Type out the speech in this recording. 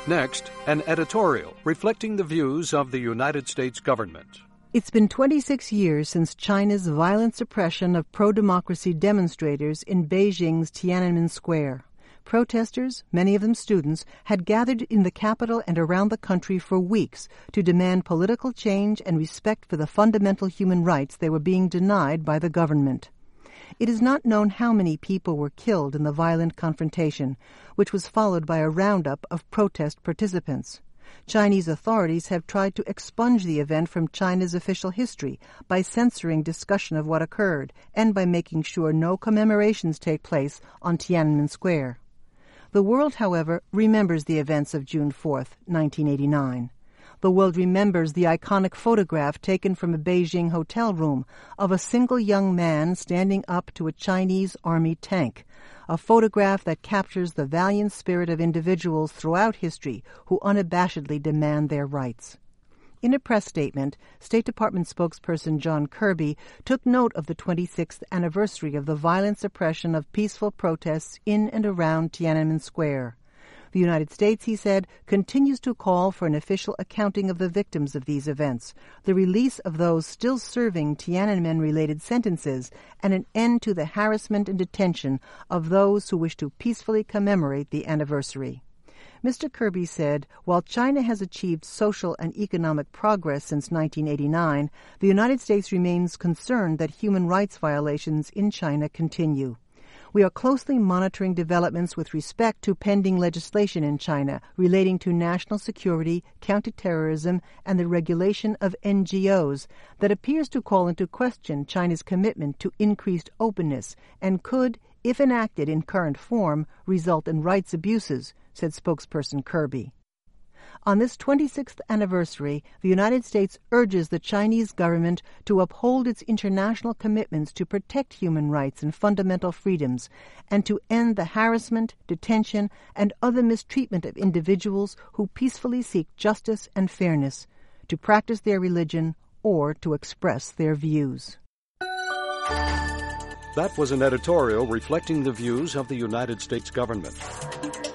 Next, an editorial reflecting the views of the United States government. It's been 26 years since China's violent suppression of pro-democracy demonstrators in Beijing's Tiananmen Square. Protesters, many of them students, had gathered in the capital and around the country for weeks to demand political change and respect for the fundamental human rights they were being denied by the government. It is not known how many people were killed in the violent confrontation, which was followed by a roundup of protest participants. Chinese authorities have tried to expunge the event from China's official history by censoring discussion of what occurred and by making sure no commemorations take place on Tiananmen Square. The world, however, remembers the events of June 4th, 1989. The world remembers the iconic photograph taken from a Beijing hotel room of a single young man standing up to a Chinese army tank, a photograph that captures the valiant spirit of individuals throughout history who unabashedly demand their rights. In a press statement, State Department spokesperson John Kirby took note of the 26th anniversary of the violent suppression of peaceful protests in and around Tiananmen Square. The United States, he said, continues to call for an official accounting of the victims of these events, the release of those still serving Tiananmen-related sentences, and an end to the harassment and detention of those who wish to peacefully commemorate the anniversary. Mr. Kirby said, while China has achieved social and economic progress since 1989, the United States remains concerned that human rights violations in China continue. We are closely monitoring developments with respect to pending legislation in China relating to national security, counterterrorism, and the regulation of NGOs that appears to call into question China's commitment to increased openness and could, if enacted in current form, result in rights abuses, said spokesperson Kirby. On this 26th anniversary, the United States urges the Chinese government to uphold its international commitments to protect human rights and fundamental freedoms, and to end the harassment, detention, and other mistreatment of individuals who peacefully seek justice and fairness, to practice their religion, or to express their views. That was an editorial reflecting the views of the United States government.